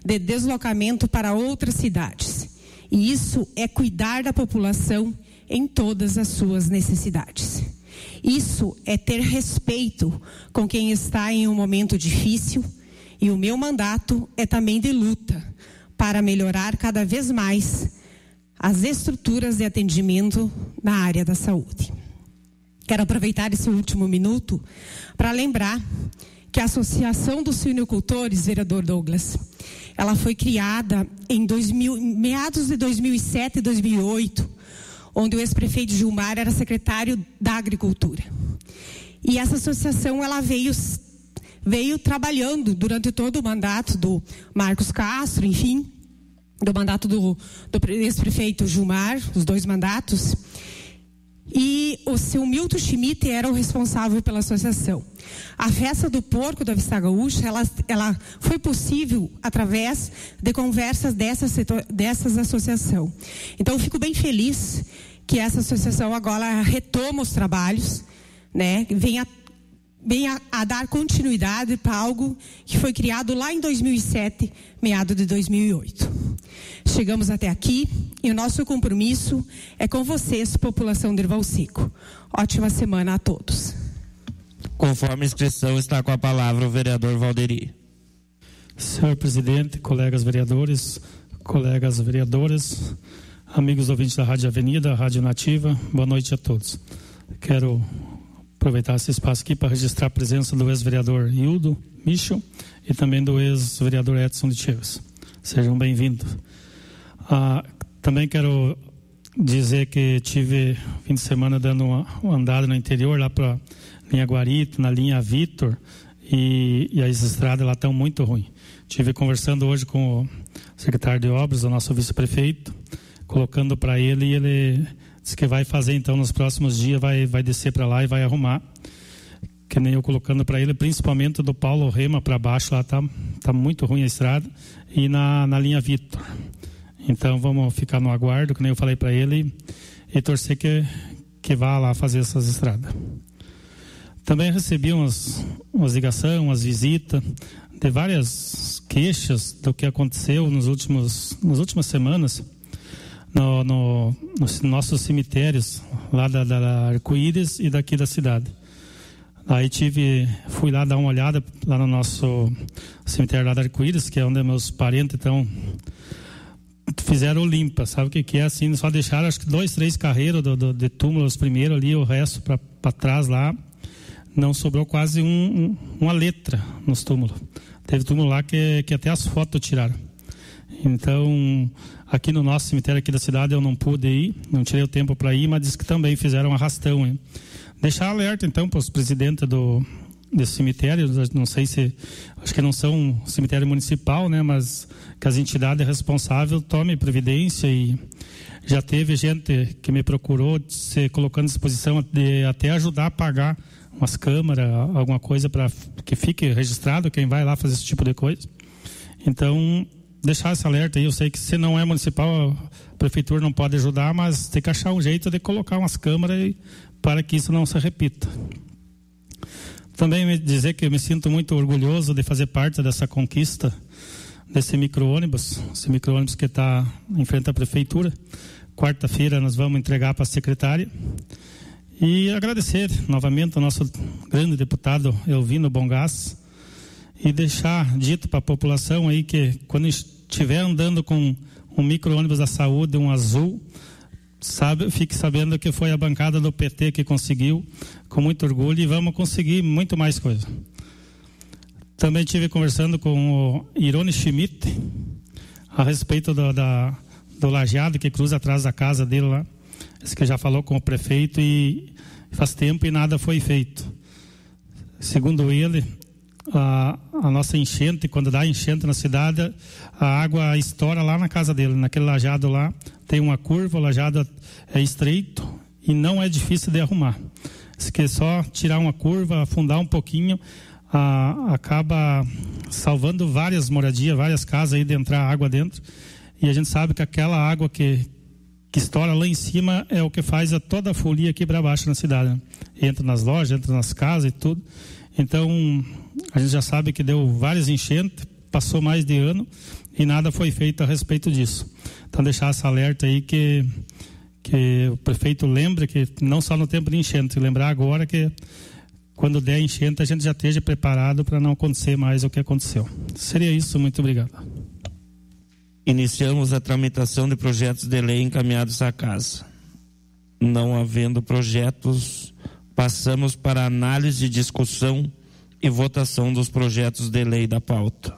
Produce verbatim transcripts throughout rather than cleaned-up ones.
de deslocamento para outras cidades. E isso é cuidar da população em todas as suas necessidades. Isso é ter respeito com quem está em um momento difícil, e o meu mandato é também de luta para melhorar cada vez mais as estruturas de atendimento na área da saúde. Quero aproveitar esse último minuto para lembrar que a Associação dos Suinocultores, vereador Douglas, ela foi criada em dois mil, meados de dois mil e sete e dois mil e oito, onde o ex-prefeito Gilmar era secretário da Agricultura. E essa associação ela veio, veio trabalhando durante todo o mandato do Marcos Castro, enfim, do mandato do, do ex-prefeito Gilmar, os dois mandatos. E o seu Milton Schmidt era o responsável pela associação. A festa do porco da Vista Gaúcha, ela, ela foi possível através de conversas dessa, dessas associação. Então, eu fico bem feliz que essa associação agora retoma os trabalhos, né? Venha, venha a dar continuidade para algo que foi criado lá em dois mil e sete, meado de dois mil e oito. Chegamos até aqui e o nosso compromisso é com vocês, população de Erval Seco. Ótima semana a todos. Conforme a inscrição, está com a palavra o vereador Valderi. Senhor presidente, colegas vereadores, colegas vereadoras, amigos ouvintes da Rádio Avenida, Rádio Nativa, boa noite a todos. Quero aproveitar esse espaço aqui para registrar a presença do ex-vereador Hildo Michel e também do ex-vereador Edson de Chaves. Sejam bem-vindos. Ah, também quero dizer que tive fim de semana dando uma, uma andada no interior, lá para linha Guarito, na linha Vitor, e, e as estradas lá estão muito ruins. Tive conversando hoje com o secretário de obras, o nosso vice-prefeito, colocando para ele, e ele disse que vai fazer então nos próximos dias, vai, vai descer para lá e vai arrumar. Que nem eu colocando para ele, principalmente do Paulo Rema para baixo, lá está tá muito ruim a estrada, e na, na linha Vitor. Então vamos ficar no aguardo, que nem eu falei para ele, e torcer que, que vá lá fazer essas estradas. Também recebi umas, umas ligações, umas visitas de várias queixas do que aconteceu nos últimos, nas últimas semanas no, no, nos nossos cemitérios, lá da, da Arco-Íris e daqui da cidade. Aí tive, fui lá dar uma olhada lá no nosso cemitério lá da Arco-Íris, que é onde meus parentes estão. Fizeram limpa, sabe o que, que é assim? Só deixaram acho que dois, três carreiros do, do, de túmulos primeiro ali, o resto para trás lá. Não sobrou quase um, um, uma letra nos túmulos. Teve túmulo lá que, que até as fotos tiraram. Então, aqui no nosso cemitério aqui da cidade eu não pude ir, não tirei o tempo para ir, mas disse que também fizeram um arrastão. Hein? Deixar alerta então para os presidentes do, desse cemitério, não sei se, acho que não são um cemitério municipal, né, mas que as entidades responsáveis tomem providência. E já teve gente que me procurou se colocando à disposição de até ajudar a pagar umas câmeras, alguma coisa para que fique registrado quem vai lá fazer esse tipo de coisa. Então, deixar esse alerta aí. Eu sei que se não é municipal, a prefeitura não pode ajudar, mas tem que achar um jeito de colocar umas câmeras para que isso não se repita. Também me dizer que eu me sinto muito orgulhoso de fazer parte dessa conquista desse micro-ônibus, esse micro-ônibus que está em frente à prefeitura. Quarta-feira nós vamos entregar para a secretária. E agradecer novamente ao nosso grande deputado Elvino Bongás e deixar dito para a população aí que quando estiver andando com um micro-ônibus da saúde, um azul, sabe, fique sabendo que foi a bancada do P T que conseguiu, com muito orgulho, e vamos conseguir muito mais coisa. Também estive conversando com o Irone Schmidt a respeito do, da, do lajeado que cruza atrás da casa dele lá. Esse que já falou com o prefeito e faz tempo e nada foi feito. Segundo ele, a, a nossa enchente, quando dá enchente na cidade, a água estoura lá na casa dele, naquele lajeado lá, tem uma curva, o lajeado é estreito e não é difícil de arrumar. Se quer só tirar uma curva, afundar um pouquinho, a, acaba salvando várias moradias, várias casas aí de entrar água dentro. E a gente sabe que aquela água que que estoura lá em cima é o que faz a toda a folia aqui para baixo na cidade, né? Entra nas lojas, entra nas casas e tudo. Então, a gente já sabe que deu várias enchentes, passou mais de ano e nada foi feito a respeito disso. Então deixar essa alerta aí que, que o prefeito lembre que não só no tempo de enchente, lembrar agora que quando der enchente a gente já esteja preparado para não acontecer mais o que aconteceu. Seria isso, muito obrigado. Iniciamos a tramitação de projetos de lei encaminhados à casa. Não havendo projetos, passamos para a análise, discussão e votação dos projetos de lei da pauta.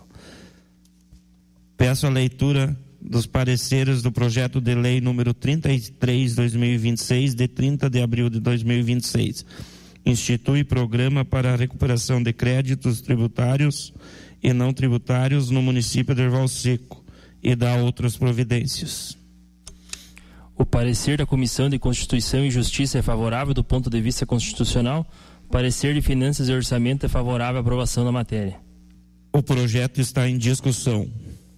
Peço a leitura dos pareceres do projeto de lei número trinta e três barra dois mil e vinte e seis, de trinta de abril de dois mil e vinte e seis. Institui programa para a recuperação de créditos tributários e não tributários no município de Erval Seco e dá outras providências. O parecer da Comissão de Constituição e Justiça é favorável do ponto de vista constitucional. O parecer de Finanças e Orçamento é favorável à aprovação da matéria. O projeto está em discussão.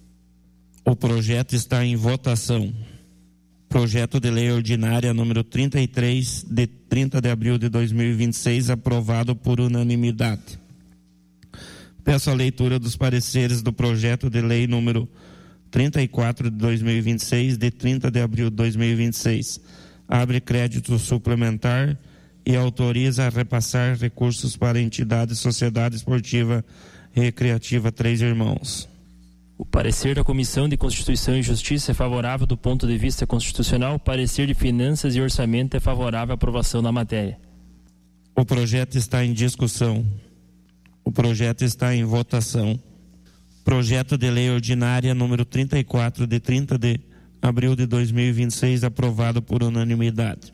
O projeto está em votação. Projeto de lei ordinária número trinta e três, de trinta de abril de dois mil e vinte e seis, aprovado por unanimidade. Peço a leitura dos pareceres do projeto de lei número trinta e quatro de dois mil e vinte e seis, de trinta de abril de dois mil e vinte e seis. Abre crédito suplementar e autoriza a repassar recursos para a entidade Sociedade Esportiva Recreativa Três Irmãos. O parecer da Comissão de Constituição e Justiça é favorável do ponto de vista constitucional. O parecer de Finanças e Orçamento é favorável à aprovação da matéria. O projeto está em discussão. O projeto está em votação. Projeto de lei ordinária número trinta e quatro, de trinta de abril de dois mil e vinte e seis, aprovado por unanimidade.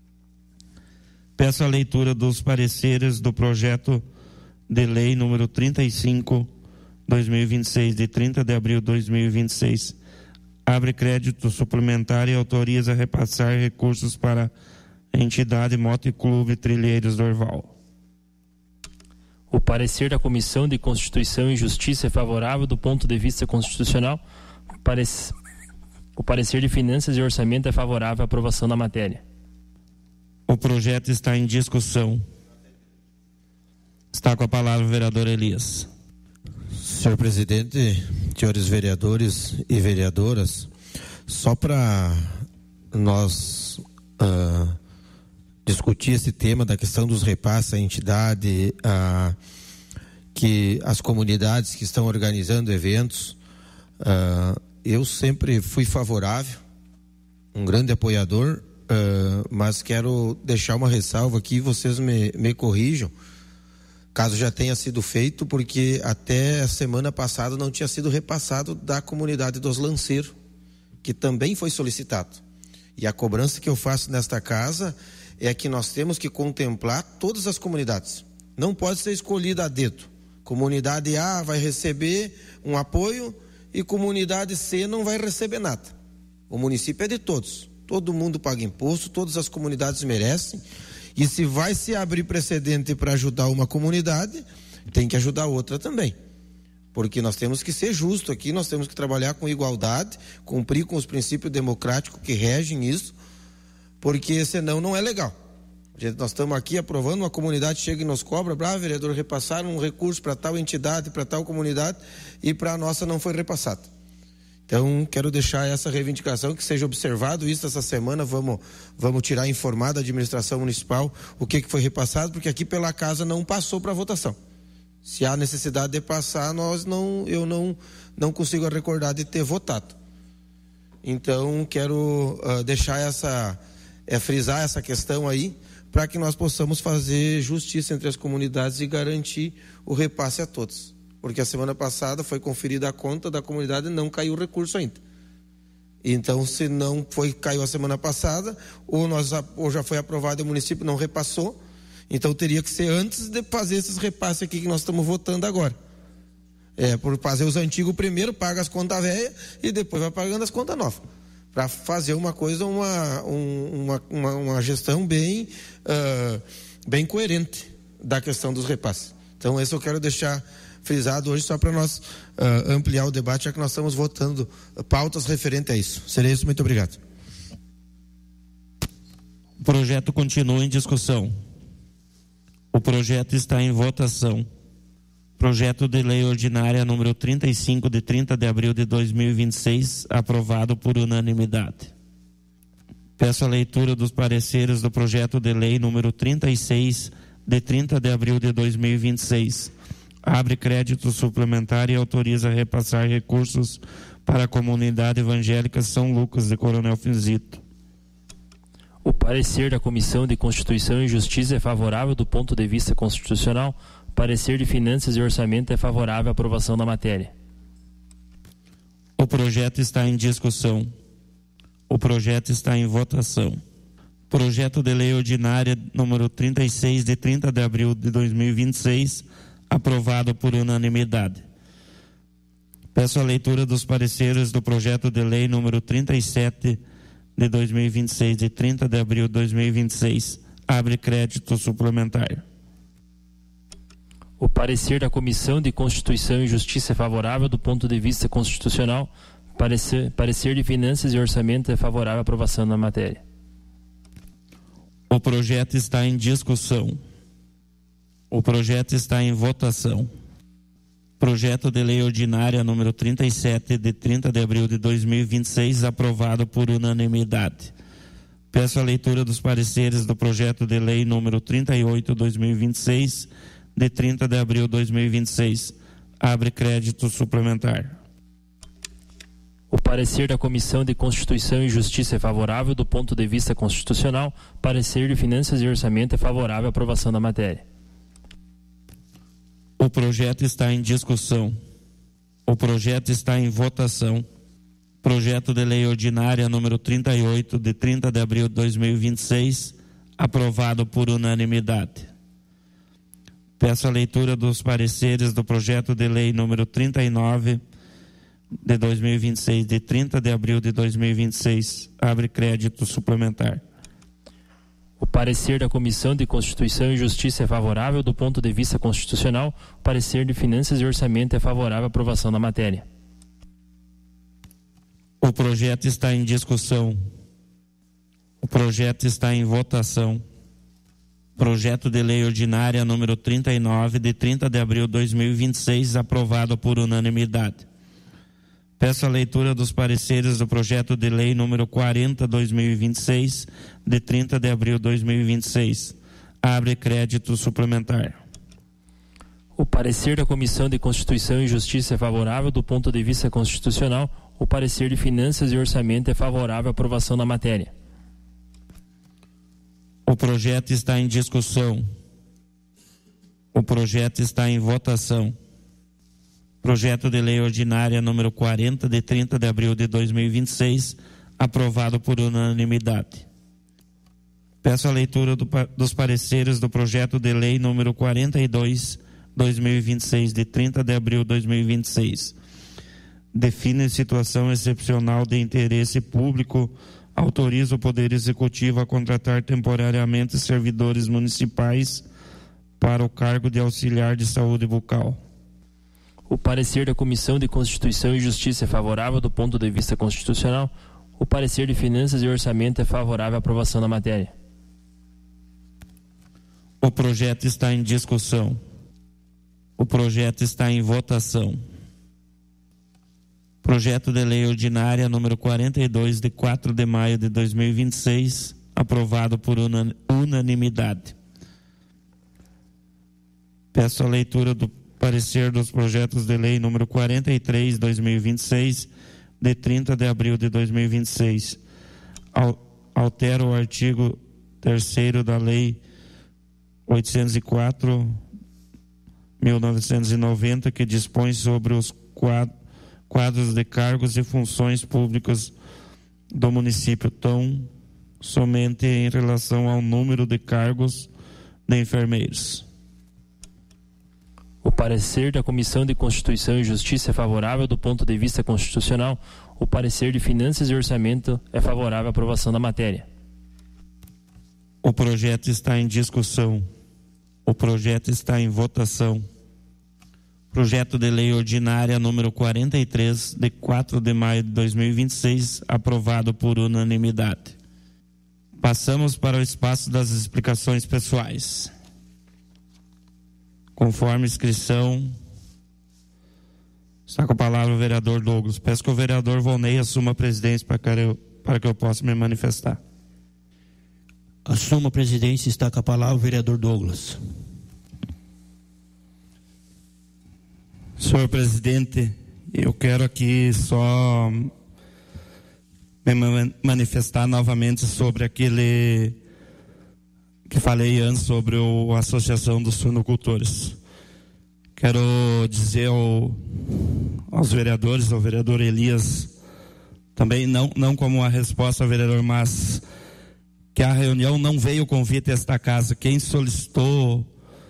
Peço a leitura dos pareceres do projeto de lei número trinta e cinco, dois mil e vinte e seis, de trinta de abril de dois mil e vinte e seis. Abre crédito suplementar e autoriza repassar recursos para a entidade Moto Clube Trilheiros do Erval. O parecer da Comissão de Constituição e Justiça é favorável do ponto de vista constitucional. O parecer, o parecer de Finanças e Orçamento é favorável à aprovação da matéria. O projeto está em discussão. Está com a palavra o vereador Elias. Senhor presidente, senhores vereadores e vereadoras, só para nós uh, discutir esse tema da questão dos repasses à entidade, uh, que as comunidades que estão organizando eventos, uh, eu sempre fui favorável, um grande apoiador, uh, mas quero deixar uma ressalva aqui, vocês me, me corrijam, caso já tenha sido feito, porque até a semana passada não tinha sido repassado da comunidade dos Lanceiros, que também foi solicitado. E a cobrança que eu faço nesta casa é que nós temos que contemplar todas as comunidades. Não pode ser escolhida a dedo. Comunidade A vai receber um apoio e comunidade C não vai receber nada. O município é de todos. Todo mundo paga imposto, todas as comunidades merecem. E se vai se abrir precedente para ajudar uma comunidade, tem que ajudar outra também. Porque nós temos que ser justos aqui, nós temos que trabalhar com igualdade, cumprir com os princípios democráticos que regem isso, porque senão não é legal. Nós estamos aqui aprovando, uma comunidade chega e nos cobra, bravo, vereador, repassaram um recurso para tal entidade, para tal comunidade, e para a nossa não foi repassado. Então, quero deixar essa reivindicação, que seja observado isso essa semana, vamos, vamos tirar informada a administração municipal o que, que foi repassado, porque aqui pela casa não passou para votação. Se há necessidade de passar, nós não, eu não, não consigo recordar de ter votado. Então, quero uh, deixar essa, é, frisar essa questão aí, para que nós possamos fazer justiça entre as comunidades e garantir o repasse a todos. Porque a semana passada foi conferida a conta da comunidade e não caiu o recurso ainda. Então, se não foi, caiu a semana passada, ou, nós, ou já foi aprovado e o município não repassou, então teria que ser antes de fazer esses repasses aqui que nós estamos votando agora. É, por fazer os antigos primeiro, paga as contas velhas e depois vai pagando as contas novas. Para fazer uma coisa, uma, uma, uma, uma gestão bem, uh, bem coerente da questão dos repasses. Então, isso eu quero deixar frisado hoje só para nós uh, ampliar o debate, já que nós estamos votando pautas referentes a isso. Seria isso, muito obrigado. O projeto continua em discussão. O projeto está em votação. Projeto de Lei Ordinária número trinta e cinco, de trinta de abril de dois mil e vinte e seis, aprovado por unanimidade. Peço a leitura dos pareceres do Projeto de Lei número trinta e seis, de trinta de abril de dois mil e vinte e seis. Abre crédito suplementar e autoriza a repassar recursos para a comunidade evangélica São Lucas de Coronel Finzito. O parecer da Comissão de Constituição e Justiça é favorável do ponto de vista constitucional. O parecer de Finanças e Orçamento é favorável à aprovação da matéria. O projeto está em discussão. O projeto está em votação. Projeto de Lei Ordinária número trinta e seis, de trinta de abril de dois mil e vinte e seis, aprovado por unanimidade. Peço a leitura dos pareceres do Projeto de Lei número trinta e sete, de dois mil e vinte e seis, de trinta de abril de dois mil e vinte e seis. Abre crédito suplementar. O parecer da Comissão de Constituição e Justiça é favorável do ponto de vista constitucional. Parecer, parecer de Finanças e Orçamento é favorável à aprovação da matéria. O projeto está em discussão. O projeto está em votação. Projeto de Lei Ordinária número trinta e sete, de trinta de abril de dois mil e vinte e seis, aprovado por unanimidade. Peço a leitura dos pareceres do Projeto de Lei número trinta e oito, dois mil e vinte e seis, de trinta de abril de dois mil e vinte e seis. Abre crédito suplementar. O parecer da Comissão de Constituição e Justiça é favorável do ponto de vista constitucional. O parecer de Finanças e Orçamento é favorável à aprovação da matéria. O projeto está em discussão. O projeto está em votação. Projeto de Lei Ordinária número trinta e oito, de trinta de abril de dois mil e vinte e seis, aprovado por unanimidade. Peço a leitura dos pareceres do Projeto de Lei número trinta e nove, de dois mil e vinte e seis, de trinta de abril de dois mil e vinte e seis. Abre crédito suplementar. O parecer da Comissão de Constituição e Justiça é favorável do ponto de vista constitucional. O parecer de Finanças e Orçamento é favorável à aprovação da matéria. O projeto está em discussão. O projeto está em votação. Projeto de Lei Ordinária número trinta e nove, de trinta de abril de dois mil e vinte e seis, aprovado por unanimidade. Peço a leitura dos pareceres do Projeto de Lei número quarenta, dois mil e vinte e seis, de trinta de abril de dois mil e vinte e seis. Abre crédito suplementar. O parecer da Comissão de Constituição e Justiça é favorável do ponto de vista constitucional. O parecer de Finanças e Orçamento é favorável à aprovação da matéria. O projeto está em discussão. O projeto está em votação. Projeto de Lei Ordinária número quarenta, de trinta de abril de dois mil e vinte e seis, aprovado por unanimidade. Peço a leitura do, dos pareceres do Projeto de Lei número quarenta e dois, dois mil e vinte e seis, de trinta de abril de dois mil e vinte e seis. Define situação excepcional de interesse público, autoriza o Poder Executivo a contratar temporariamente servidores municipais para o cargo de auxiliar de saúde bucal. O parecer da Comissão de Constituição e Justiça é favorável do ponto de vista constitucional. O parecer de Finanças e Orçamento é favorável à aprovação da matéria. O projeto está em discussão. O projeto está em votação. Projeto de Lei Ordinária número quarenta e dois, de quatro de maio de dois mil e vinte e seis, aprovado por unanimidade. Peço a leitura do parecer dos projetos de lei número quarenta e três, dois mil e vinte e seis, de trinta de abril de dois mil e vinte e seis. Altera o artigo terceiro da Lei oitocentos e quatro, mil novecentos e noventa, que dispõe sobre os quadros de cargos e funções públicas do município, tão somente em relação ao número de cargos de enfermeiros. O parecer da Comissão de Constituição e Justiça é favorável do ponto de vista constitucional. O parecer de Finanças e Orçamento é favorável à aprovação da matéria. O projeto está em discussão. O projeto está em votação. Projeto de Lei Ordinária número quarenta e três, de quatro de maio de dois mil e vinte e seis, aprovado por unanimidade. Passamos para o espaço das explicações pessoais. Conforme inscrição Está com a palavra o vereador Douglas. Peço que o vereador Volney assuma a presidência para que eu, para que eu possa me manifestar. Assuma a presidência. Está com a palavra o vereador Douglas. Senhor presidente, eu quero aqui só me manifestar novamente sobre aquele que falei antes sobre o, a Associação dos Suinocultores. Quero dizer ao, aos vereadores, ao vereador Elias, também não, não como uma resposta ao vereador, mas que a reunião não veio o convite a esta casa. Quem solicitou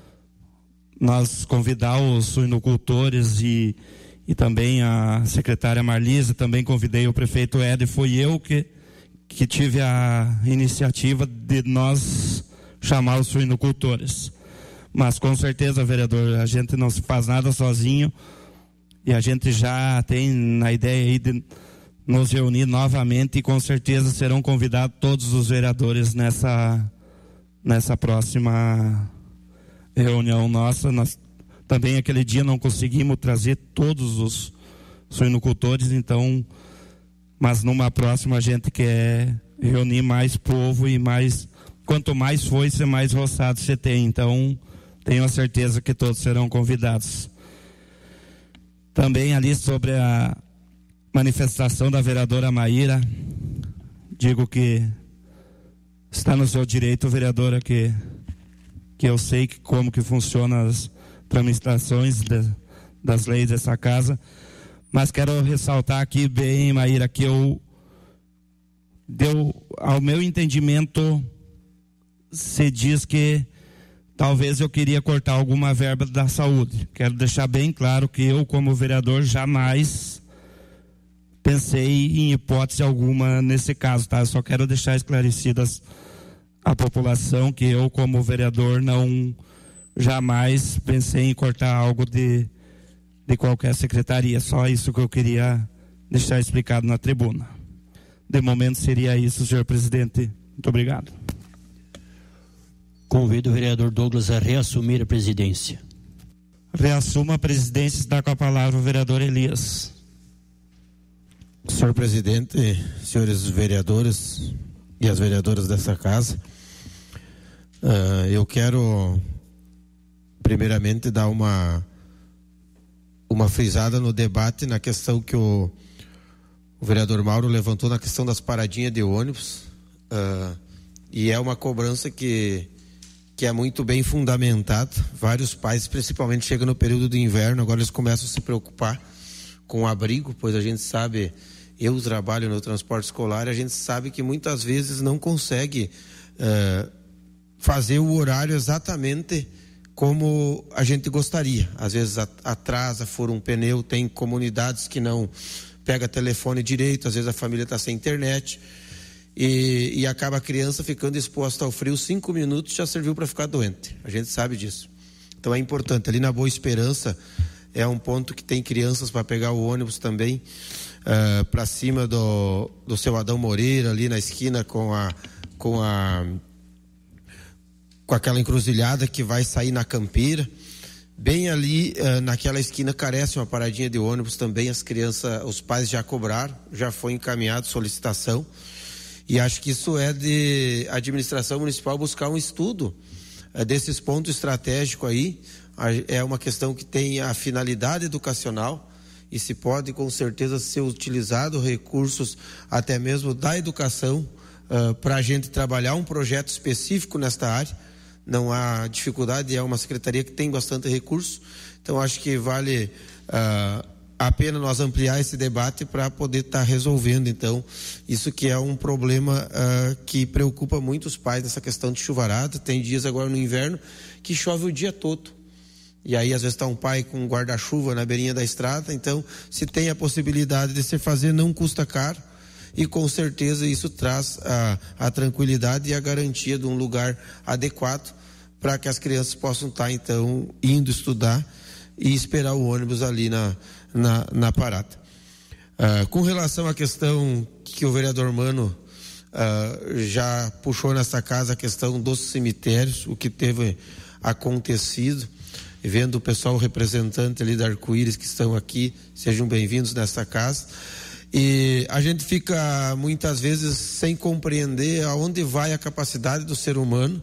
nós convidar os suinocultores e, e também a secretária Marlise, também convidei o prefeito Ed, foi eu que, que tive a iniciativa de nós chamar os suinocultores. Mas com certeza, vereador, a gente não se faz nada sozinho e a gente já tem na ideia aí de nos reunir novamente e com certeza serão convidados todos os vereadores nessa, nessa próxima reunião nossa. Nós também aquele dia não conseguimos trazer todos os suinocultores, então, mas numa próxima a gente quer reunir mais povo e mais, quanto mais foice, mais roçado você tem, então tenho a certeza que todos serão convidados. Também ali sobre a manifestação da vereadora Maíra, digo que está no seu direito, vereadora, que, que eu sei que como que funcionam as tramitações de, das leis dessa casa, mas quero ressaltar aqui bem, Maíra, que eu deu, ao meu entendimento, se diz que talvez eu queria cortar alguma verba da saúde. Quero deixar bem claro que eu, como vereador, jamais pensei em hipótese alguma nesse caso, tá? Eu só quero deixar esclarecidas a população que eu, como vereador, não jamais pensei em cortar algo de, de qualquer secretaria. Só isso que eu queria deixar explicado na tribuna. De momento seria isso, senhor presidente. Muito obrigado. Convido o vereador Douglas a reassumir a presidência. Reassuma a presidência, está com a palavra o vereador Elias. Senhor presidente, senhores vereadores e as vereadoras dessa casa, uh, eu quero primeiramente dar uma uma frisada no debate na questão que o, o vereador Mauro levantou na questão das paradinhas de ônibus, uh, e é uma cobrança que que é muito bem fundamentada. Vários pais, principalmente chega no período do inverno, agora eles começam a se preocupar com o abrigo, pois a gente sabe, eu trabalho no transporte escolar, a gente sabe que muitas vezes não consegue uh, fazer o horário exatamente como a gente gostaria. Às vezes atrasa, fura um pneu, tem comunidades que não pega telefone direito, às vezes a família está sem internet. E, e acaba a criança ficando exposta ao frio, cinco minutos já serviu para ficar doente. A gente sabe disso. Então é importante. Ali na Boa Esperança é um ponto que tem crianças para pegar o ônibus também, uh, para cima do, do seu Adão Moreira, ali na esquina com a com a com aquela encruzilhada que vai sair na Campeira. Bem ali, uh, naquela esquina carece uma paradinha de ônibus também. As crianças, os pais já cobraram, já foi encaminhado solicitação. E acho que isso é de administração municipal buscar um estudo é, desses pontos estratégicos aí. É uma questão que tem a finalidade educacional e se pode com certeza ser utilizado recursos até mesmo da educação uh, para a gente trabalhar um projeto específico nesta área. Não há dificuldade, é uma secretaria que tem bastante recurso. Então acho que vale uh, a pena nós ampliar esse debate para poder estar tá resolvendo, então, isso que é um problema uh, que preocupa muito os pais nessa questão de chuvarada. Tem dias agora no inverno que chove o dia todo. E aí, às vezes, está um pai com um guarda-chuva na beirinha da estrada. Então, se tem a possibilidade de se fazer, não custa caro. E, com certeza, isso traz a, a tranquilidade e a garantia de um lugar adequado para que as crianças possam estar, tá, então, indo estudar e esperar o ônibus ali na Na, na parada. Uh, com relação à questão que o vereador Mano uh, já puxou nessa casa, a questão dos cemitérios, o que teve acontecido, e vendo o pessoal representante ali da Arco-Íris que estão aqui, sejam bem-vindos nesta casa. E a gente fica muitas vezes sem compreender aonde vai a capacidade do ser humano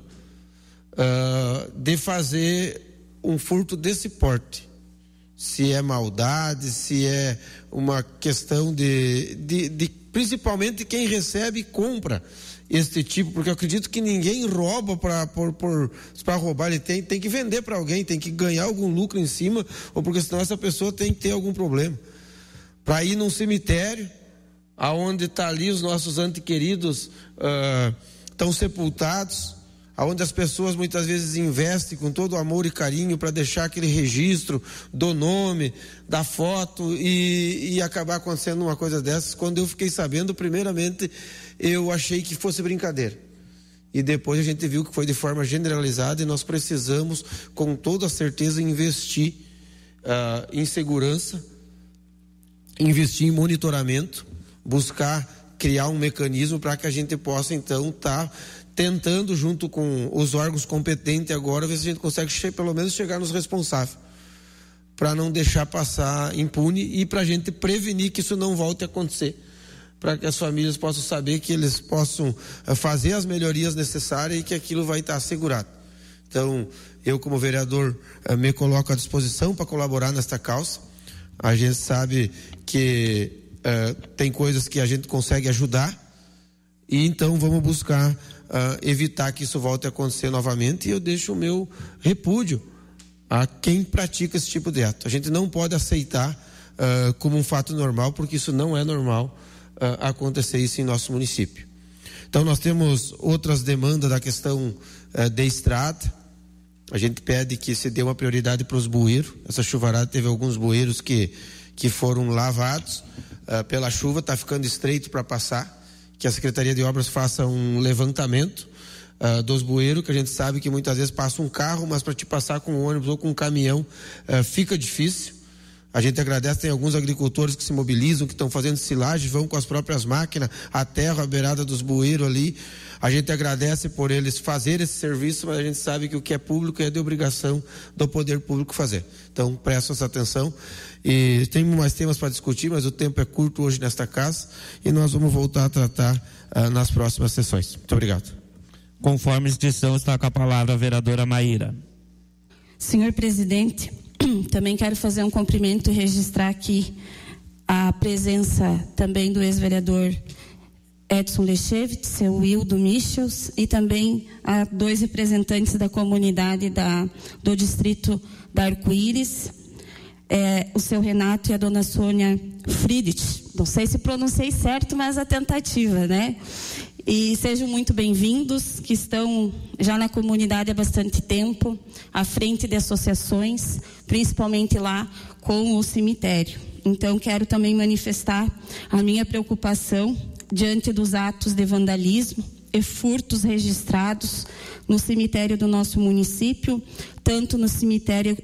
uh, de fazer um furto desse porte. Se é maldade, se é uma questão de, de, de principalmente quem recebe e compra este tipo, porque eu acredito que ninguém rouba para por, por, para roubar, ele tem, tem que vender para alguém, tem que ganhar algum lucro em cima, ou porque senão essa pessoa tem que ter algum problema. Para ir num cemitério, aonde está ali os nossos antequeridos uh, estão sepultados, aonde as pessoas muitas vezes investem com todo amor e carinho para deixar aquele registro do nome, da foto e, e acabar acontecendo uma coisa dessas. Quando eu fiquei sabendo, primeiramente eu achei que fosse brincadeira e depois a gente viu que foi de forma generalizada e nós precisamos com toda certeza investir uh, em segurança, investir em monitoramento, buscar criar um mecanismo para que a gente possa então estar tá tentando junto com os órgãos competentes agora ver se a gente consegue che- pelo menos chegar nos responsáveis para não deixar passar impune e para a gente prevenir que isso não volte a acontecer, para que as famílias possam saber que eles possam uh, fazer as melhorias necessárias e que aquilo vai estar assegurado. Então eu como vereador uh, me coloco à disposição para colaborar nesta causa. A gente sabe que uh, tem coisas que a gente consegue ajudar e então vamos buscar Uh, evitar que isso volte a acontecer novamente, e eu deixo o meu repúdio a quem pratica esse tipo de ato. A gente não pode aceitar uh, como um fato normal, porque isso não é normal uh, acontecer isso em nosso município. Então nós temos outras demandas da questão uh, de estrada. A gente pede que se dê uma prioridade para os bueiros. Essa chuvarada teve alguns bueiros que, que foram lavados uh, pela chuva, está ficando estreito para passar. Que a Secretaria de Obras faça um levantamento uh, dos bueiros, que a gente sabe que muitas vezes passa um carro, mas para te passar com um ônibus ou com um caminhão uh, fica difícil. A gente agradece, tem alguns agricultores que se mobilizam, que estão fazendo silagem, vão com as próprias máquinas, a terra, a beirada dos bueiros ali. A gente agradece por eles fazerem esse serviço, mas a gente sabe que o que é público é de obrigação do poder público fazer. Então, prestem essa atenção. E tem mais temas para discutir, mas o tempo é curto hoje nesta casa e nós vamos voltar a tratar uh, nas próximas sessões. Muito obrigado. Conforme a instituição, está com a palavra a vereadora Maíra. Senhor presidente, também quero fazer um cumprimento e registrar aqui a presença também do ex-vereador Edson Lechevitz, seu Wildo Michels, e também a dois representantes da comunidade da, do distrito da Arco-Íris, é, o seu Renato e a dona Sônia Friedrich. Não sei se pronunciei certo, mas a tentativa, né? E sejam muito bem-vindos, que estão já na comunidade há bastante tempo, à frente de associações, principalmente lá com o cemitério. Então, quero também manifestar a minha preocupação diante dos atos de vandalismo e furtos registrados no cemitério do nosso município, tanto no cemitério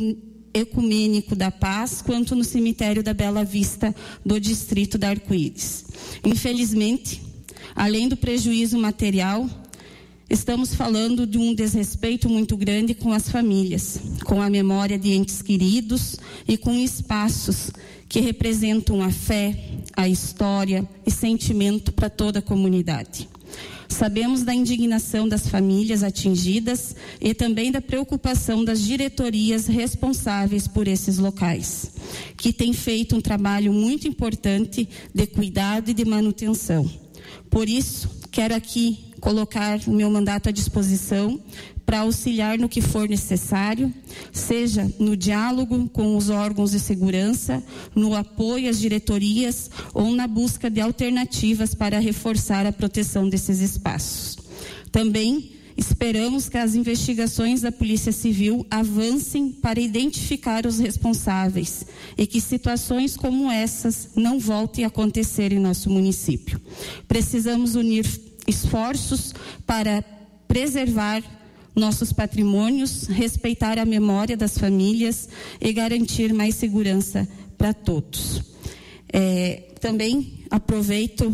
Ecumênico da Paz, quanto no cemitério da Bela Vista do distrito da Arco-Íris. Infelizmente, além do prejuízo material, estamos falando de um desrespeito muito grande com as famílias, com a memória de entes queridos e com espaços que representam a fé, a história e sentimento para toda a comunidade. Sabemos da indignação das famílias atingidas e também da preocupação das diretorias responsáveis por esses locais, que têm feito um trabalho muito importante de cuidado e de manutenção. Por isso, quero aqui colocar o meu mandato à disposição para auxiliar no que for necessário, seja no diálogo com os órgãos de segurança, no apoio às diretorias ou na busca de alternativas para reforçar a proteção desses espaços. Também esperamos que as investigações da Polícia Civil avancem para identificar os responsáveis e que situações como essas não voltem a acontecer em nosso município. Precisamos unir esforços para preservar nossos patrimônios, respeitar a memória das famílias e garantir mais segurança para todos. É, também aproveito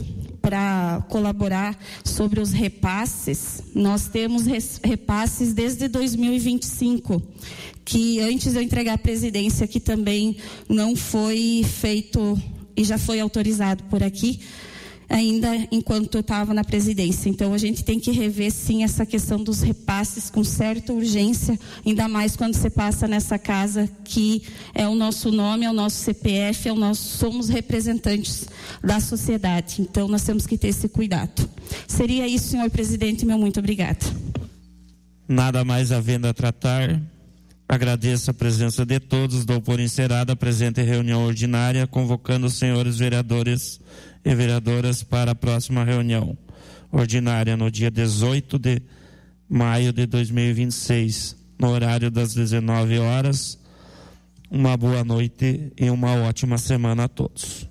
para colaborar sobre os repasses. Nós temos repasses desde dois mil e vinte e cinco, que antes de eu entregar a presidência, que também não foi feito e já foi autorizado por aqui, ainda enquanto eu estava na presidência. Então, a gente tem que rever, sim, essa questão dos repasses com certa urgência, ainda mais quando você passa nessa casa, que é o nosso nome, é o nosso C P F, é o nosso, somos representantes da sociedade. Então, nós temos que ter esse cuidado. Seria isso, senhor presidente, meu muito obrigada. Nada mais havendo a tratar, agradeço a presença de todos, dou por encerrada a presente reunião ordinária, convocando os senhores vereadores e vereadoras para a próxima reunião ordinária no dia dezoito de maio de dois mil e vinte e seis, no horário das dezenove horas. Uma boa noite e uma ótima semana a todos.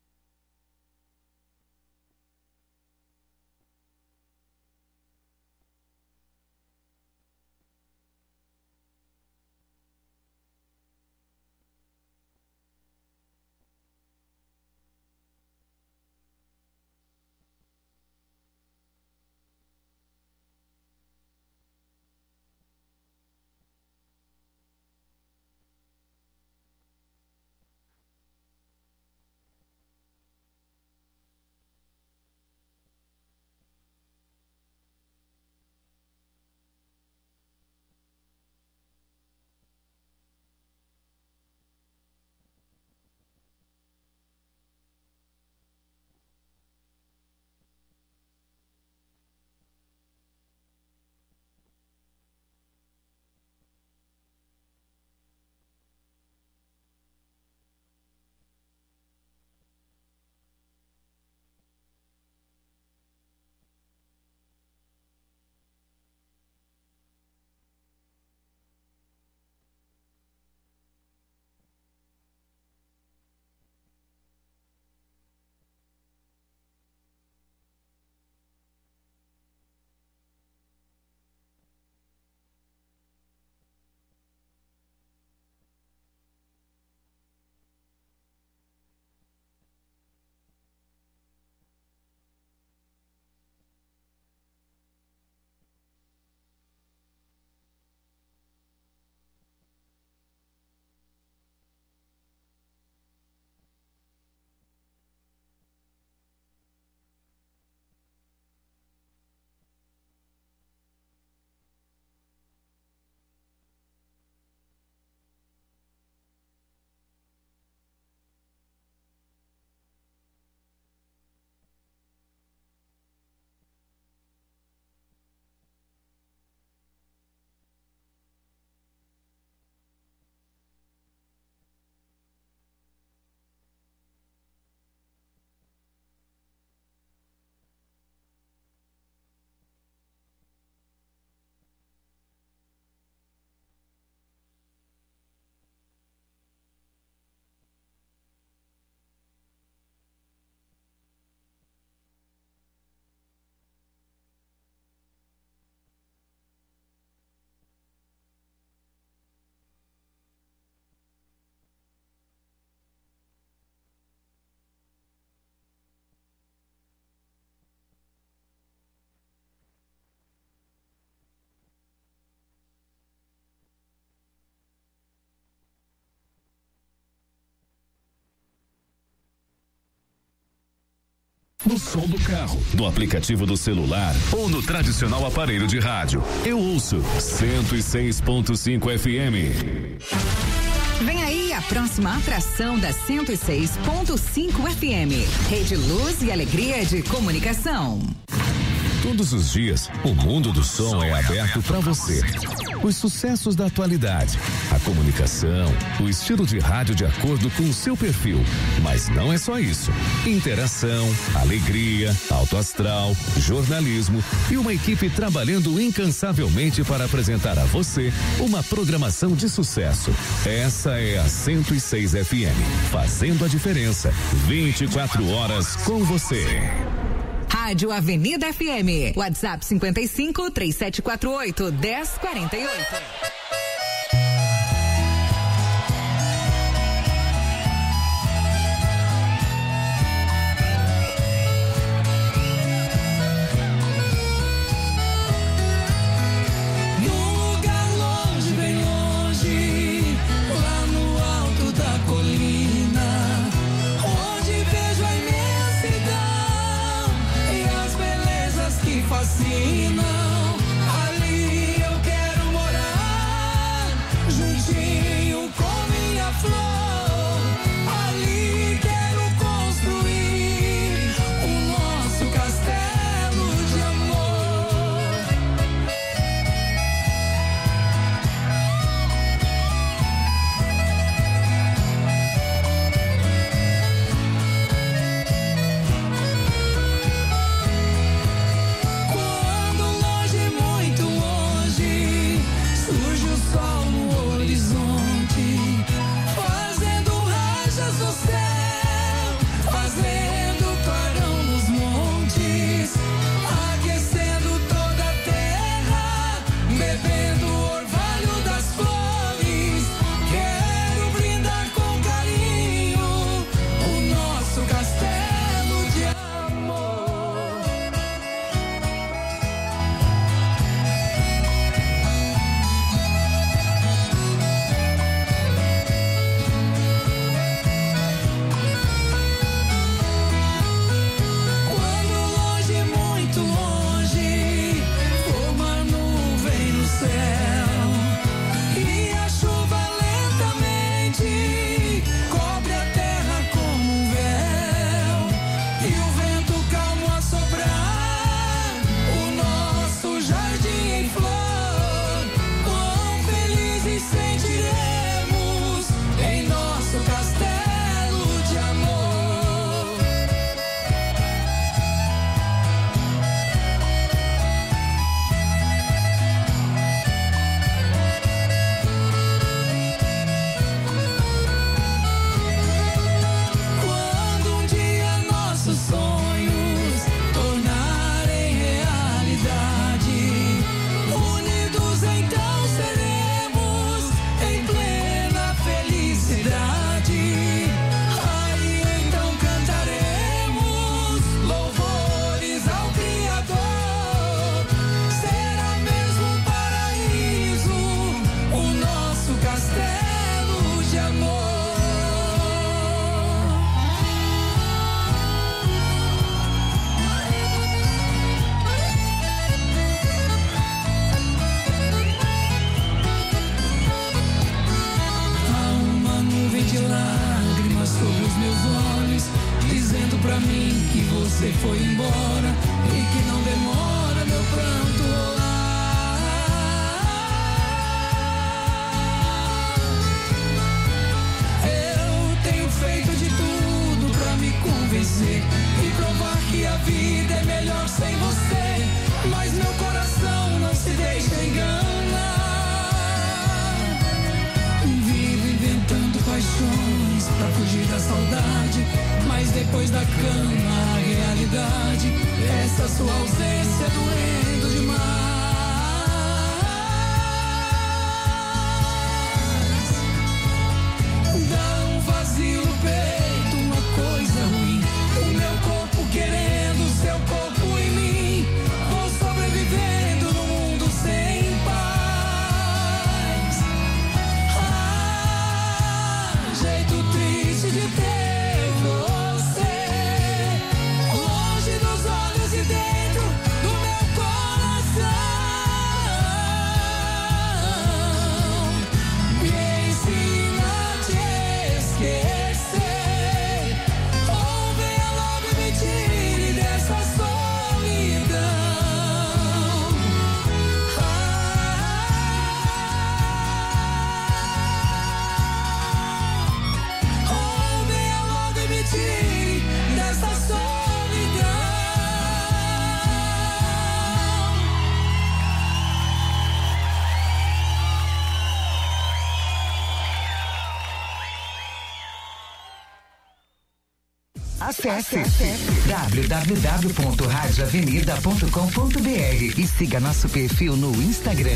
No som do carro, no aplicativo do celular ou no tradicional aparelho de rádio. Eu ouço cento e seis ponto cinco F M. Vem aí a próxima atração da cento e seis ponto cinco F M. Rede Luz e Alegria de Comunicação. Todos os dias, o mundo do som é aberto para você. Os sucessos da atualidade, a comunicação, o estilo de rádio de acordo com o seu perfil. Mas não é só isso. Interação, alegria, alto astral, jornalismo e uma equipe trabalhando incansavelmente para apresentar a você uma programação de sucesso. Essa é a cento e seis F M, fazendo a diferença. vinte e quatro horas com você. Rádio Avenida F M. WhatsApp cinquenta e cinco, três sete quatro oito, dez quarenta e oito. bem que você foi embora e que não demora meu pranto rolar. Eu tenho feito de tudo pra me convencer e provar que a vida é melhor sem você, mas meu coração não se deixa enganar. Vivo inventando paixões pra fugir da saudade, mas depois da cama a realidade é essa sua ausência doendo demais. Dá um vazio no peito, uma coisa ruim, o meu corpo querendo o seu corpo em mim. Vou sobrevivendo no mundo sem paz. Ah, jeito triste de ter você longe dos olhos e dentro do meu coração. Me ensina a te esquecer, ou venha logo e me tire dessa solidão. Ah, ou venha logo e me tire dessa solidão. Acesse w w w ponto rádio avenida ponto com ponto b r e siga nosso perfil no Instagram.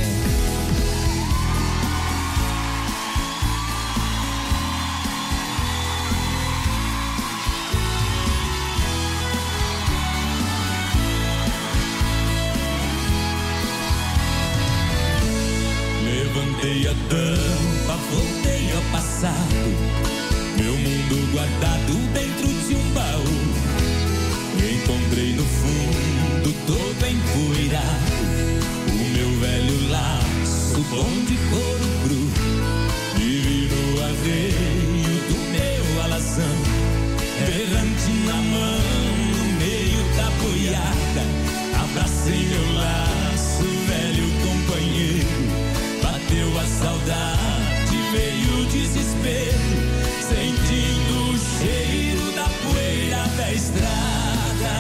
Levantei a tampa, voltei ao passado, meu mundo guardado dentro de um baú. Encontrei no fundo todo empoeirado o meu velho laço bom de couro cru. Vivi no arreio do meu alazão, errante na mão no meio da boiada. Abracei meu laço, velho companheiro. Bateu a saudade, veio o desespero, sentindo o cheiro da poeira da estrada.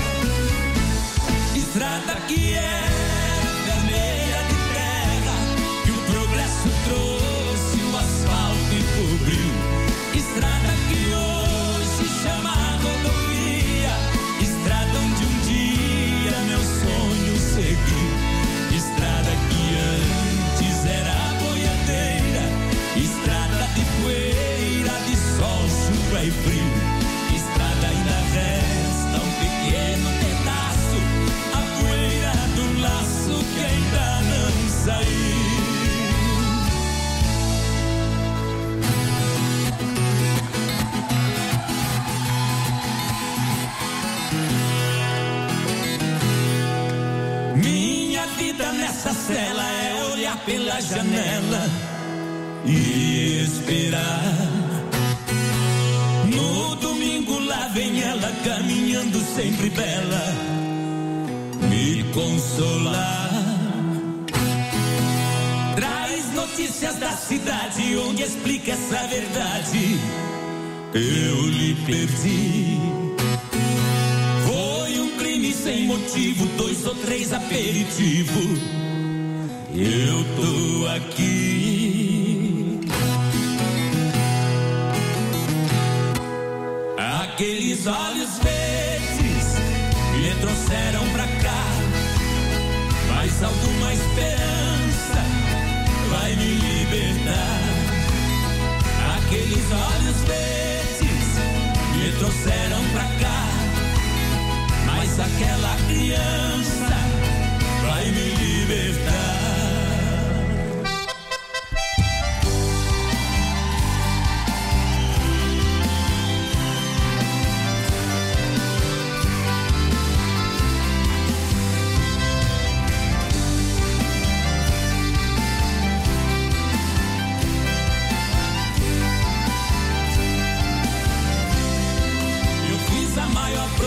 Estrada que é vermelha de terra, que o progresso trouxe, o asfalto encobriu. Estrada que hoje chama rodovia, estrada onde um dia meu sonho seguiu. Estrada que antes era boiadeira, estrada de poeira, de sol, chuva e frio. Estrada ainda resta um pequeno pedaço, a poeira do laço que ainda não saiu. Minha vida nessa cela é olhar pela janela e esperar. No domingo lá vem ela caminhando sempre bela, me consolar. Traz notícias da cidade onde explica essa verdade. Eu lhe perdi. Foi um crime sem motivo, dois ou três aperitivos. Eu tô aqui. Aqueles olhos verdes me trouxeram pra cá, mas alguma esperança vai me libertar. Aqueles olhos verdes me trouxeram pra cá, mas aquela criança vai me libertar.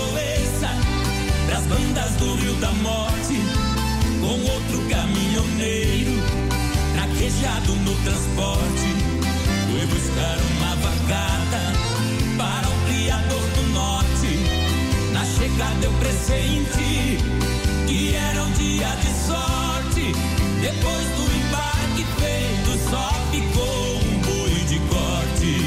Proença, pras bandas do Rio da Morte, com outro caminhoneiro, traquejado no transporte, fui buscar uma vacada para o criador do norte. Na chegada eu pressenti que era um dia de sorte. Depois do embarque feito, só ficou um boi de corte.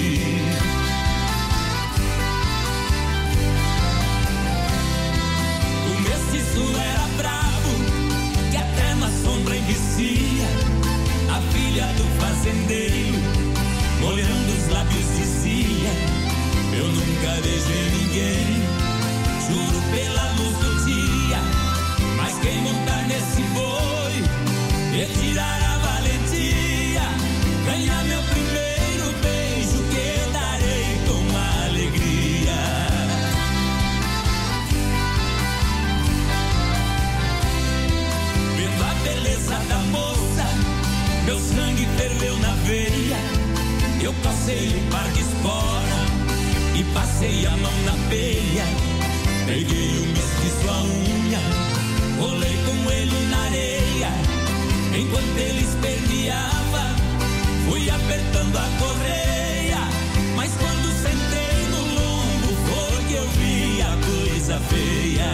O mestiço era bravo, que até na sombra envicia. A filha do fazendeiro, molhando os lábios, dizia: eu nunca beijei ninguém, juro pela luz do dia. Mas quem montar nesse boi, retirar a valentia, ganhar meu primeiro beijo, que darei com alegria. Vendo a beleza da moça, meu sangue ferveu na veia. Eu passei um par de espora e passei a mão na peia. Peguei o mestiço a unha, rolei com ele na areia. Enquanto ele esperneava, fui apertando a correia. Mas quando sentei no lombo, foi que eu vi a coisa feia.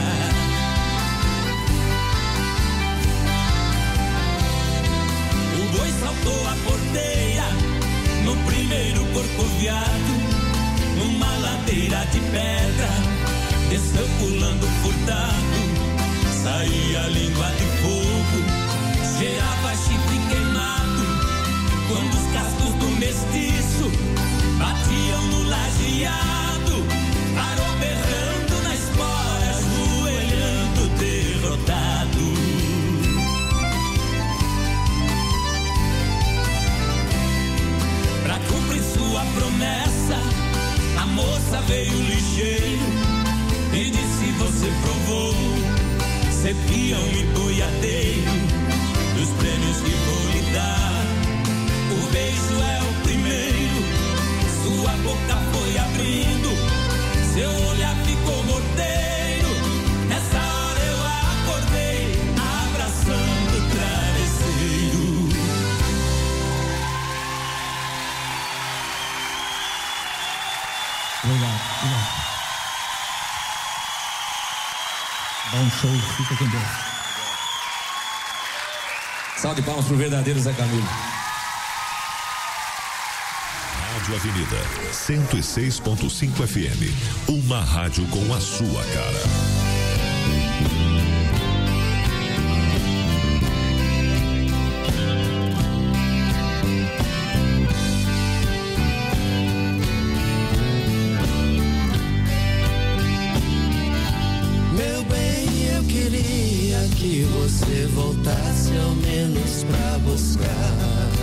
O boi saltou a porteira no primeiro corcoviado, numa ladeira de pedra, desceu pulando furtado. Saía língua de fogo, cheirava chifre queimado. Quando os cascos do mestiço batiam no lajeado, parou berrando na espora, ajoelhando derrotado. Pra cumprir sua promessa, a moça veio ligeiro e disse: você provou ser peão e boiadeiro dos prêmios que vou lhe dar. O beijo é o primeiro, sua boca foi abrindo, seu olhar ficou morteiro. Nessa hora eu acordei, abraçando o travesseiro. Obrigado, obrigado. Dá um show, fica com Deus. Salve de palmas pro verdadeiro Zé Camilo. Rádio Avenida cento e seis ponto cinco F M. Uma rádio com a sua cara. Que você voltasse ao menos pra buscar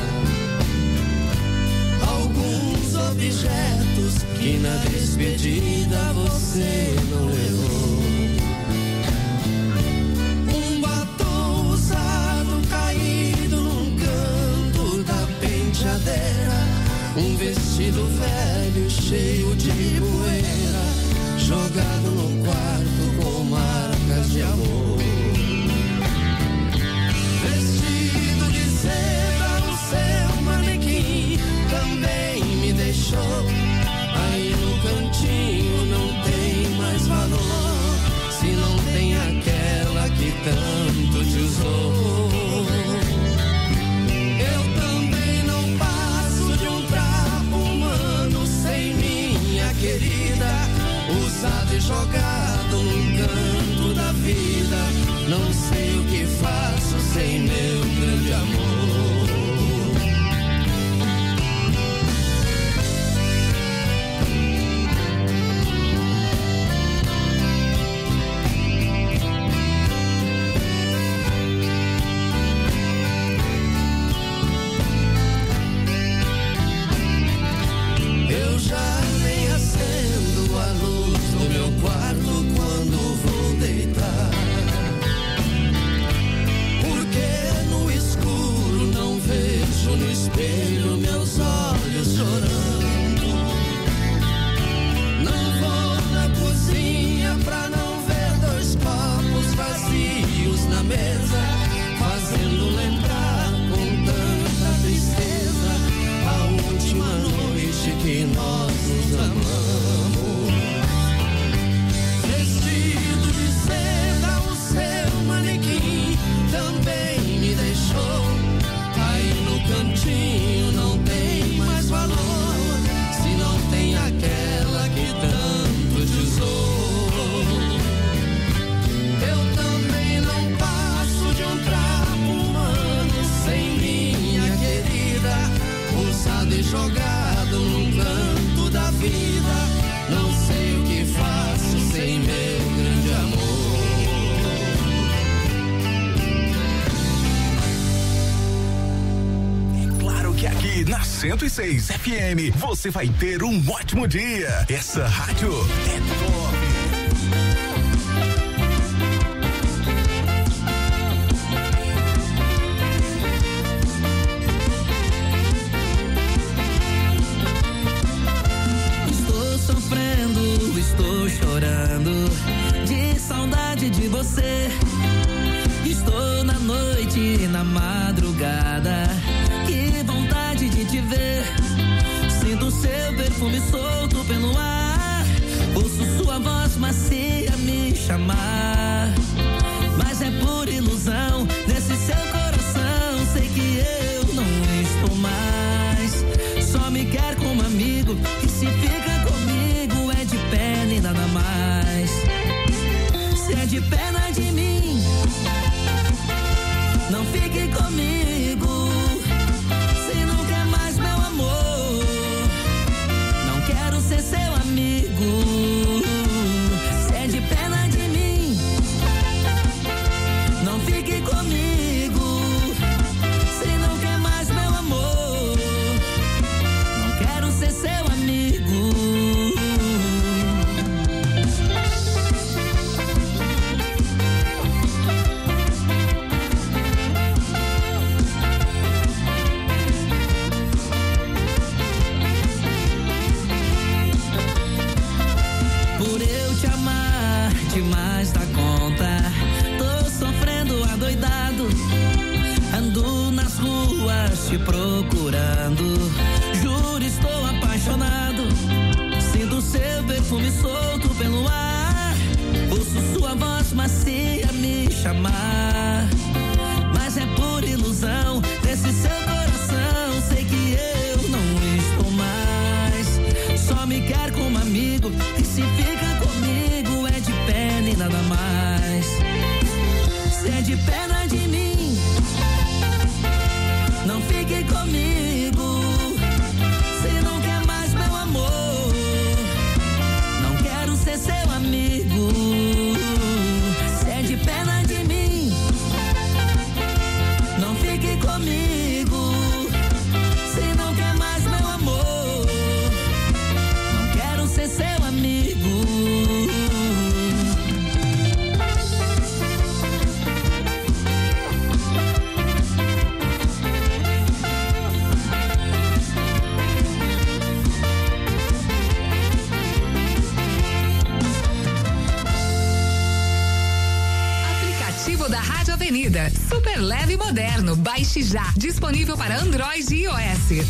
alguns objetos que na despedida você não levou. Um batom usado caído num canto da penteadeira, um vestido velho cheio de poeira jogado no quarto com marcas de amor. Vestido de seda, o seu manequim também me deixou. Aí no cantinho não tem mais valor, se não tem aquela que tanto te usou. Eu também não passo de um trapo humano sem minha querida, usado e jogado num canto da vida. Não sei o que faço sem meu grande amor. Eu já nem acendo a luz do meu quarto quando vou deitar. cento e seis F M, você vai ter um ótimo dia. Essa rádio é top. Estou chorando de saudade de você. Estou na noite e na madrugada, que vontade de te ver. Sinto seu perfume solto pelo ar, ouço sua voz macia me chamar. Mas é por ilusão desse seu coração, sei que eu não estou mais. Só me quer como amigo, e se fica comigo é de pena e nada mais. Se é de pena de mim, não fique comigo. Se não quer mais meu amor, não quero ser seu amigo. Se é de pena de mim, não fique comigo. Se não quer mais meu amor, não quero ser seu amigo. Demais da conta, tô sofrendo adoidado. Ando nas ruas te procurando, juro estou apaixonado. Sinto seu perfume solto pelo ar, ouço sua voz macia me chamar. Mas é por ilusão desse seu coração, sei que eu não estou mais. Só me quer como amigo, e se fica comigo é de pena e nada mais. Se é de pena de mim, não fique comigo. Se não quer mais meu amor, não quero ser seu amigo. Se é de pena de mim, não fique comigo. Se não quer mais meu amor, não quero ser seu amigo. Da Rádio Avenida, super leve e moderno. Baixe já. Disponível para Android e iOS.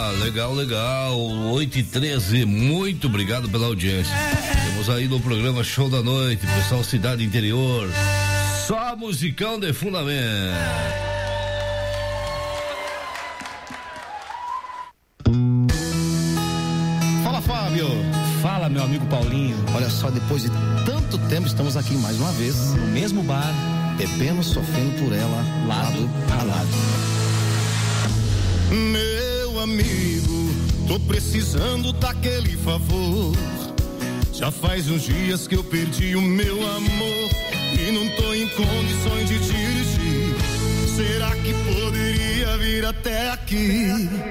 Opa, legal, legal. oito e treze, muito obrigado pela audiência. Temos aí no programa Show da Noite, pessoal Cidade Interior. Só musicão de fundamento. Fala, Fábio. Fala, meu amigo Paulinho. Olha só, depois de tanto tempo estamos aqui mais uma vez no mesmo bar, bebendo, sofrendo por ela, lado a lado. Meu amigo, tô precisando daquele favor. Já faz uns dias que eu perdi o meu amor e não tô em condições de dirigir. Será que poderia vir até aqui?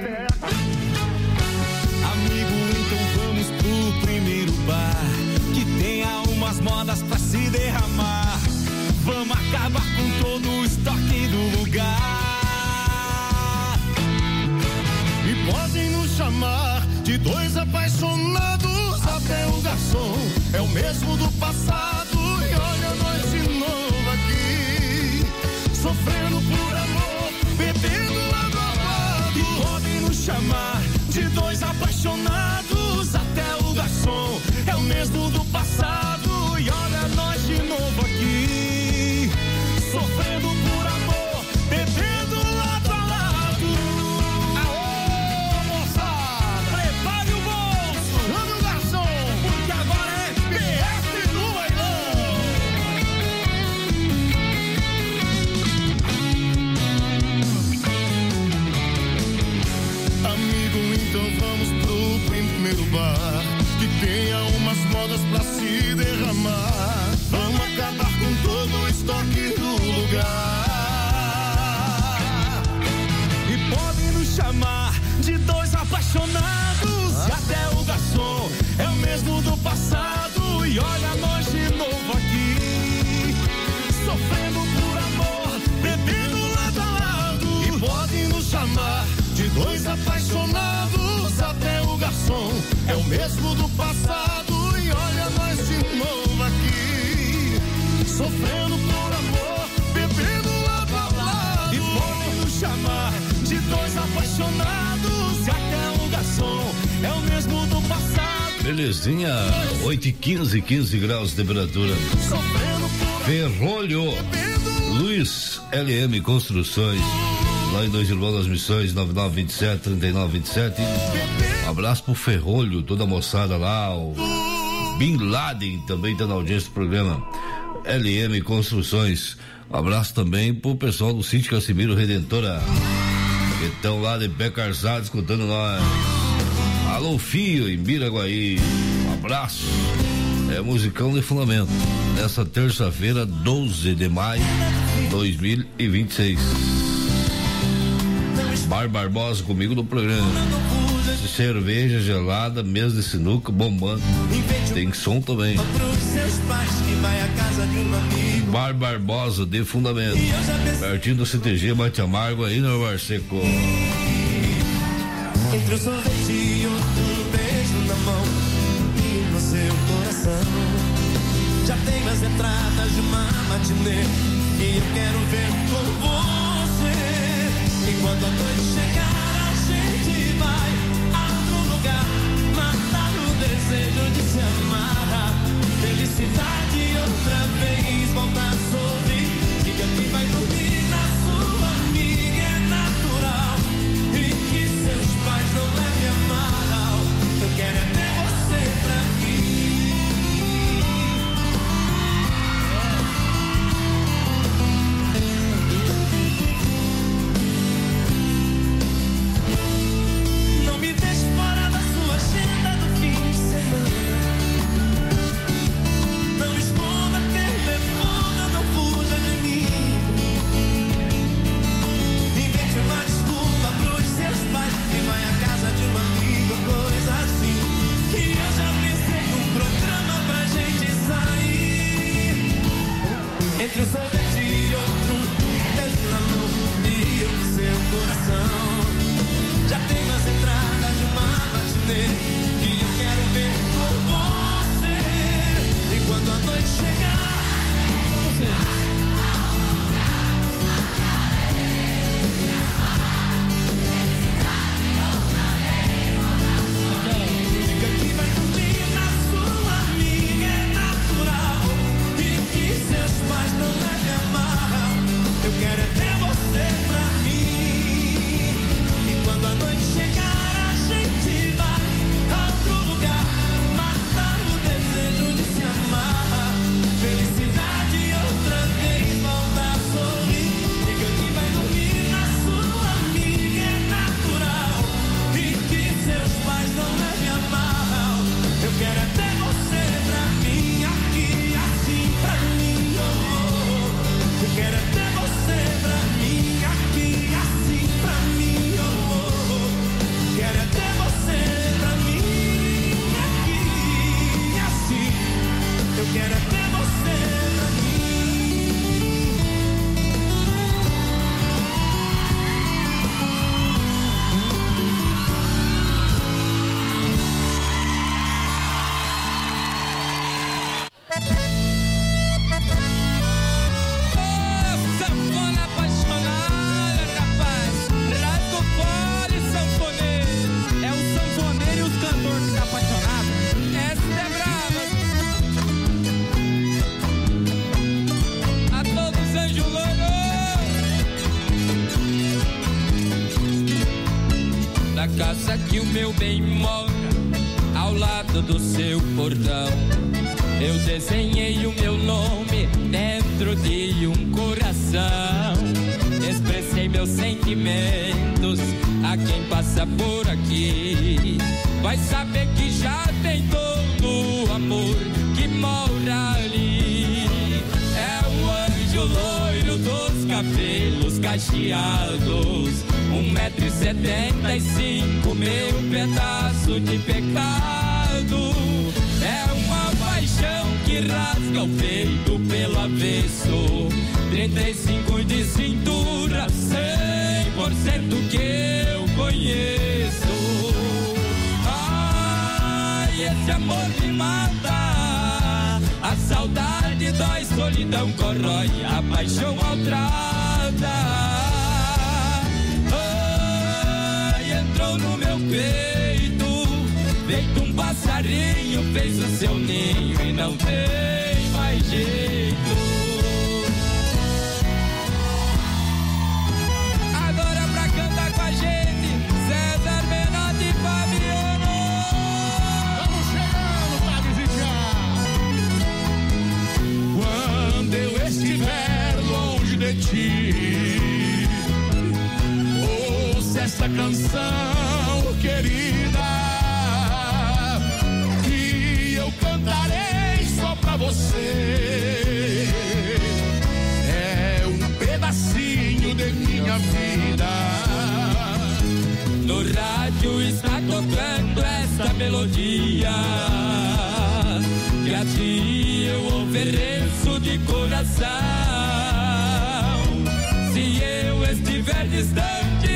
Amigo, então vamos pro primeiro bar que tenha umas modas pra se derramar. Vamos acabar com todo o estoque do lugar. E podem nos chamar de dois apaixonados. Até o garçom é o mesmo do passado. E olha nós de novo aqui, sofrendo por amor, bebendo lado a lado. E podem nos chamar de dois apaixonados. Até o garçom é o mesmo do passado. E olha nós de novo aqui, sofrendo por amor, bebendo lado a lado. Aô, moçada, prepare o bolso, chame o garçom, porque agora é P S no bailão. Amigo, então vamos pro primeiro bar que tenha umas modas pra se derramar. Vamos acabar com todo o estoque do lugar. E podem nos chamar de dois apaixonados. E até o garçom é o mesmo do passado. E olha nós de novo aqui, sofrendo por amor, bebendo lado a lado. E podem nos chamar de dois apaixonados. Até o garçom é o mesmo do passado. E olha nós de novo aqui, sofrendo por amor, bebendo lado a lado. E podem nos chamar de dois apaixonados. E até o garçom é o mesmo do passado. Belezinha, oito e quinze, quinze graus de temperatura. Ferrolho, Luiz L M Construções, lá em Dois Irmãos das Missões, nove nove dois sete, três nove dois sete. Um abraço pro Ferrolho, toda a moçada lá, o Bin Laden também tá na audiência do programa. L M Construções. Um abraço também pro pessoal do Sítio Casimiro Redentora, que estão lá de pé calçado escutando nós. Alô, Fio, em Biraguaí. Um abraço. É musicão de fundamento. Nessa terça-feira, doze de maio de dois mil e vinte e seis. Bar Barbosa comigo no programa. Cerveja gelada, mesa de sinuca, bombando. Tem som também. Bar Barbosa de fundamento. Pertinho do C T G Mate Amargo aí no Bar Seco. Entre o sorvete e outro beijo na mão e no seu coração, já tenho as entradas de uma matinê e eu quero ver com você. E quando a noite chegar a gente vai a outro lugar, matar o desejo de se amar. Felicidade outra vez, voltar a sorrir. Diga que vai dormir na sua amiga, é natural. E que seus pais não levem a mal. Eu quero é ter você pra mim. casa que o meu bem mora, ao lado do seu portão. Eu desenhei o meu nome dentro de um coração. Expressei meus sentimentos a quem passa por aqui. Vai saber que já tem todo o amor que mora ali. É o anjo loiro dos cabelos cacheados, um metro e setenta e cinco, meu pedaço de pecado. É uma paixão que rasga o peito pelo avesso, trinta e cinco de cintura, cem por cento que eu conheço. Ai, esse amor me mata, a saudade dói, solidão corrói, a paixão maltrata. Ai, entrou no meu peito, feito um passarinho, fez o seu ninho e não tem mais jeito. Agora pra cantar com a gente, César Menotti e Fabiano. Vamos chegando, Padre Zitiá. Quando eu estiver longe de ti, ouça esta canção, querida, cantarei só pra você. É um pedacinho de minha vida. No rádio está tocando esta melodia, que a ti eu ofereço de coração. Se eu estiver distante